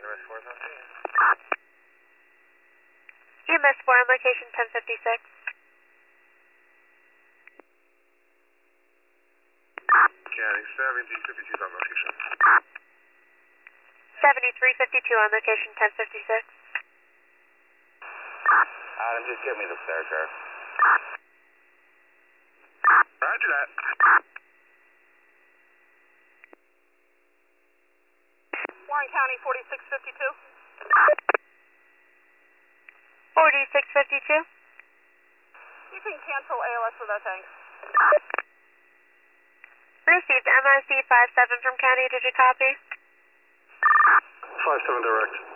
EMS 4 on location 1056. County 7352 on location. 7352 on location 1056. Adam, just give me the spare car. Roger that. Warren County 4652. 4652. You can cancel ALS for that, thanks. Received MRC 57 from County. Did you copy? 57 direct.